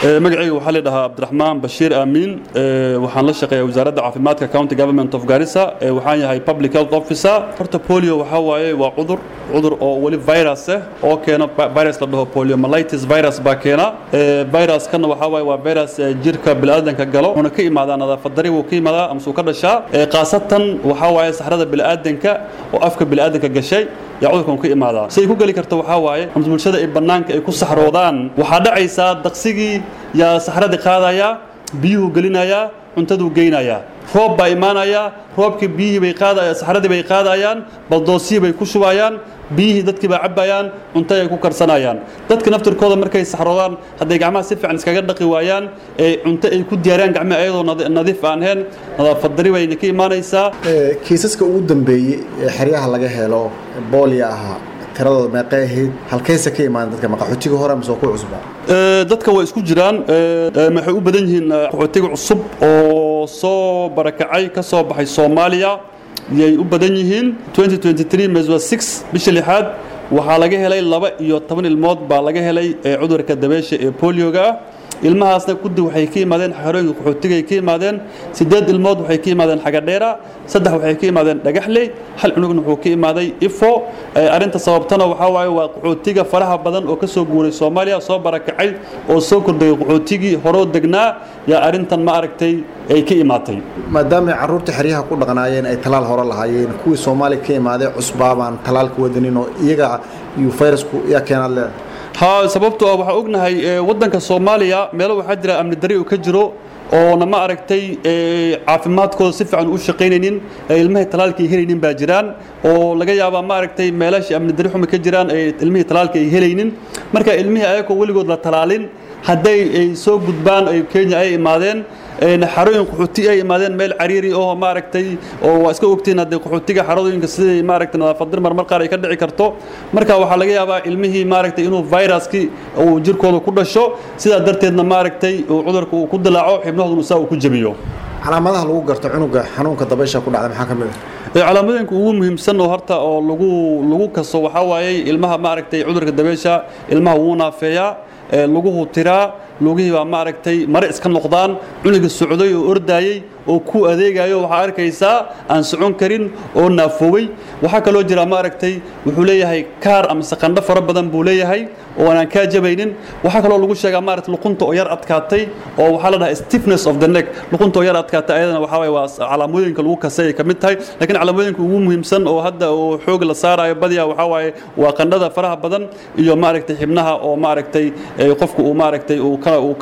magacaygu waxaa la dhahaa Cabdiraxmaan Bashiir Aamin waxaan la shaqeeyaa wasaaradda caafimaadka County Government of Garissa waxaan yahay Public Health Officer horta polio waxa waaye waa cudur oo wali virus oo keena virus la dhaho poliomyelitis virus baa keena virus kana waxa waaye waa virus jirka bini'aadanka galo una ka imaada nadaafad dari uu ka imaada ama soo ka dhashaa qaasatan waxa waaye saxrada bini'aadanka oo afka bini'aadanka gashay yaa cudurkan ka imaada say ku gali karto waxa waaye bulshada ay banaanka ay ku saxroodaan waxa dhacaysa daqsigii yaa saxrada qaadaya biyuhu gelinaya cuntadu geynaya roob baa imaanaya roobkii biyihii bay qaadayaan saxradii bay qaadayaan baldoosii bay ku shubayaan biyihii dadkii baa cabayaan cunto ay ku karsanayaan dadka naftirkooda markay saxroodaan haday gacmaha si fiican iskaga dhaqi waayaan ee cunto ay ku diyaariyaan gacmaha ayadoo nadiif aan ahayn nadaafad dari way ka imaanaysaa kiisaska ugu dambeeyay ee xeryaha laga helo polio aha tiradooda meeqay ahayd halkaysa ka imaan dadka maqaxootiga hore ama soo ku cusba dadka way isku jiraan maxay u badan yihiin qaxootiga cusub oo soo barakacay ka soo baxay Soomaaliya yay u badan yihiin 2023 Meswa 6 bisha lixaad waxa laga helay 12 ilmood baa laga helay cudurka dabeesha ee polioga ilmahaasna ku dib waxay ka yimaadeen xarooyinka qaxootiga ay ka yimaadeen 8 ilmood waxay ka yimaadeen Xagadheera 3 waxay ka yimaadeen Dhagaxley hal cunugna wuxuu ka imaaday Ifo arinta sababtana waxa waaye waa qaxootiga faraha badan oo ka soo guuray Soomaaliya soo barakacay oo soo kordhay qaxootigii hore degnaa yaa arintan ma aragtay ay ka imaatay maadaama caruurta xeryaha ku dhaqanaayeen ay talaal hore lahaayeen kuwii Soomaaliya ka imaaday cusbaabaan talaalka wadanin oo iyaga iyo virusku yaa keenay ha sababtoo waxa ognahay wadanka Soomaaliya meel waxa jira amni dari oo ka jiro oo nama aragtay caafimaadkooda si fiican u shaqeynaynin ilmaha talaalka ay helaynin baa jiraan oo laga yaabaa ma aragtay meelaha amni dari xuma ka jiraan ilmaha talaalka ay helaynin marka ilmaha ayagoo waligood la talaalin haday ay soo gudbaan ay Kenya ay imaadeen xarooyin qaxooti ay imaadeen meel cariiri oo ma aragtay oo waa iska ogtiin haday qaxootiga xarooyinka sidii ma aragtay nadaafad dar mar qaar ay ka dhici karto marka waxa laga yaabaa ilmihii ma aragtay inuu viruski uu jirkooda ku dhasho sida darteedna ma aragtay uu cudurku ku dilaaco xibnahoodu saa uu ku jabiyo calaamadaha lagu garto cunuga xanuunka dabaysha ku dhacda maxaa kamid ah calaamadoyinka ugu muhiimsan oo horta oo lagu kaso waxa waaye ilmaha ma aragtay cudurka dabaysha ilmaha wuu naafeeyaa laguhu tiraa lugihii baa ma aragtay mare iska noqdaan cunuga socday oo ordaayay oo ku adeegayo waxa arkaysaa aan socon karin oo naafoobay waxa kale oo jira ma aragtay wuxuu leeyahay kaar ama saqandho fara badan buu leeyahay oo aan ka jabaynin waxa kale oo lagu sheegaa ma aragtay luqunta oo yar adkaatay oo waxa la dhahaa stiffness of the neck luqunta oo yar adkaatay ayadana waxa way waa calaamooyinka lagu kasay ka mid tahay laakiin calaamooyinka ugu muhiimsan oo hadda oo xoog la saarayo badiyaa waxa way waa qandhada faraha badan iyo ma aragtay xibnaha oo ma aragtay qofku uu ma aragtay uu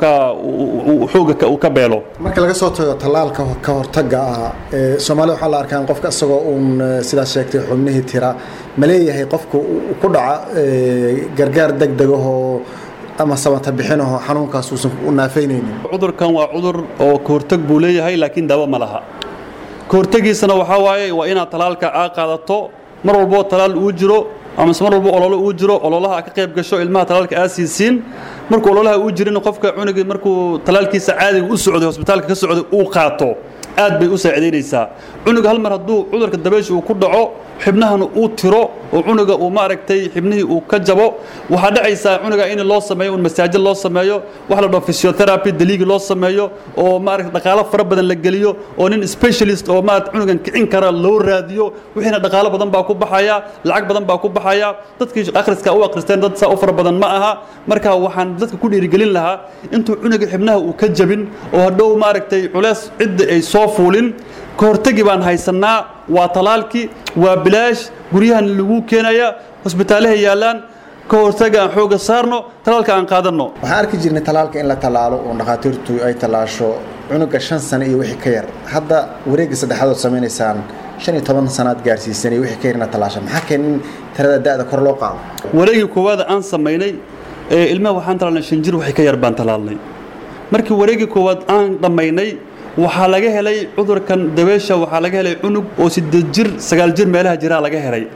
xooga uu ka beelo marka laga soo tago talaalka ka hortaga Soomaaliya waxa la arkaa qofka asagoo sida sheegtay xubnihii tira ma leeyahay qofku ku dhaca gargaar degdeg oo ama sabata bixinaho xanuunkaas uusan u naafeynaynin cudurkan waa cudur oo ka hortag buu leeyahay laakiin daawo ma laha ka hortagiisana waxa waaye waa inaad talaalka qaadato mar walba talaal uu jiro ama mar walba ololo uu jiro ololaha ka qayb gasho ilmaha talaalka aasiisiin markuu ololaha uu jirin qofka cunuga markuu talaalkiisa caadiga u socdo hospitaalka ka socdo uu qaato aad bay u saacideynaysaa cunuga hal mar haduu cudurka dabaysha uu ku dhaco xibnahan uu tiro oo cunuga uu ma aragtay xibnihii uu ka jabo waxa dhacaysa cunuga in loo sameeyo masaajid loo sameeyo wax la dhaho physiotherapy daliig loo sameeyo oo ma aragtay dhaqaale fara badan la galiyo oo nin specialist oo ma cunugan kicin kara loo raadiyo wixina dhaqaale badan baa ku baxaya lacag badan baa ku baxaya dadkii akhriska u akhristeen dad saa u fara badan ma aha marka waxaan dadka ku dhiirigelin lahaa intuu cunuga xibnaha uu ka jabin oo hadhow ma aragtay culeys cid ay soo fuulin ka hortagi baan haysanaa waa talaalki waa bilaash guryahan lagu keenaya hospitaalaha yaalaan ka hortaga aan xooga saarno talaalka aan qaadano waxaan arki jirnay talaalka in la talaalo oo dhaqaatiirtu ay talaasho cunuga 5 sano iyo wixii ka yar hadda wareegga saddexaad sameeynaysan 15 sanaad gaarsiisanay wixii ka yarna talaasha maxaa keenin tirada da'da kor loo qaado wareegga koowaad aan sameeynay ilmaha waxaan talaalnay 5 jir wixii ka yar baan talaalnay markii wareegga koowaad aan dhameynay waxa laga helay cudurkan dabeesha waxa laga helay cunug oo 8 jir 9 jir meelaha jira laga helay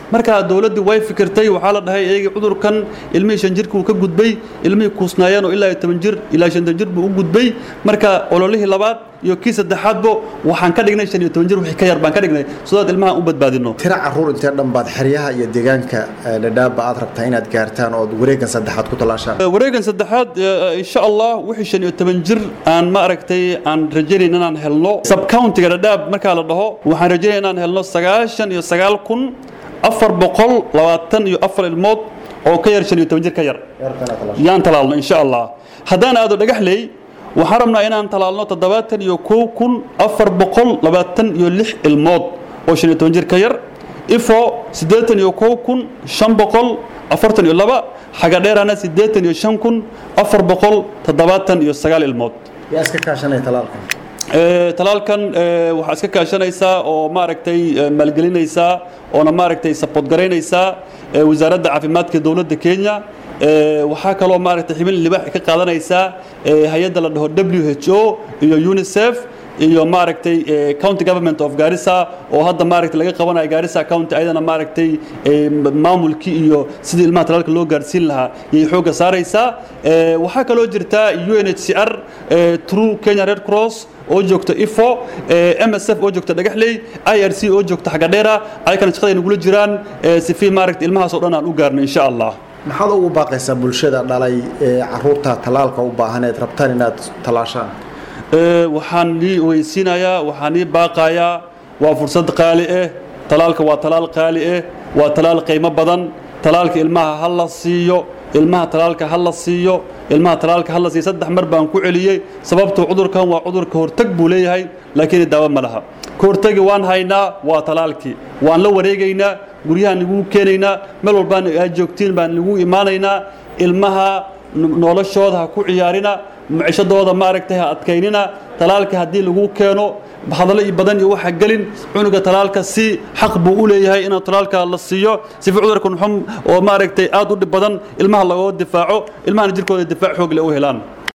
marka dawladdu way fikirtay waxa la dhahay eegi cudurkan ilmihii 5 jirku ka gudbay ilmihii kuusnaayeen oo ilaa 10 jir ilaa 5 jir buu u gudbay marka ololihii labaad iyo kii saddexaadba waxaan ka dhignay 15 jir wixii ka yar baan ka dhignay sidoo ilmaha u badbaadino tira caruur intee dhanbaad xeryaha iyo deegaanka Dhadhaab aad rabtaa inaad gaartaan oo wareegan saddexaad ku talaashaan wareegan saddexaad insha Allah wixii 15 jir aan ma aragtay aan rajaynaa inaan helno sub county Dhadhaab marka la dhaho waxaan rajaynaa inaan helno 99424 ilmood oo ka yar 15 jir ka yar yaan talaalno insha Allah hadaan aado dhagaxley waxaan rabnaa inaan talaalno 79426 ilmood oo 15 jir ka yar ifo 89542 xaga dheerana 85479 ilmood yaa iska kaashanay talaalkan talaalkan waxa iska kaashanaysa oo ma aragtay maalgelinaysa oo na ma aragtay support gareynaysa wasaaradda caafimaadka dawladda Kenya waxa kale oo ma aragtay xibin libaax ka qaadanaysa hay'adda la dhaho WHO iyo UNICEF iyo ma aragtay county government of Garissa oo hadda ma aragtay laga qabanayo Garissa county ayadana ma aragtay maamulkii iyo sidii ilmaha talaalka loo gaarsiin lahaa iyo xooga saaraysa waxa kale oo jirta UNHCR through Kenya Red Cross oo joogto ifo MSF oo joogto dhagaxley IRC oo joogto xaga dheera ay kan shaqada inagula jiraan si fi ma aragtay ilmahaas oo dhan aan u gaarno insha Allah maxaad ugu baaqaysaa bulshada dhalay caruurta talaalka u baahaneed rabtaan inaad talaashaan waxaan weysiinayaa waxaan baaqayaa waa fursad qaali ah talaalka waa talaal qaali ah waa talaal qiimo badan talaalka ilmaha hal la siiyo ilmaha talaalka hal la siiyo ilmaha talaalka hal la siiyo saddex mar baan ku celiyay sababtoo cudurkan waa cudurka hortag buu leeyahay laakiin daawo ma laha hortagi waan haynaa waa talaalkii waan la wareegaynaa guryaha nagu keenaynaa meel walba ay joogtiin baan nagu imaanaynaa ilmaha noloshooda ku ciyaarina macishadooda ma aragtay adkaynina talaalka hadii lagu keeno hadallo badan iyo waxa galin cunuga talaalka si xaq buu u leeyahay in talaalka la siiyo si cudurkan xum oo ma aragtay aad u dhib badan ilmaha laga difaaco ilmaha jirkooda difaac xoog leh u helaan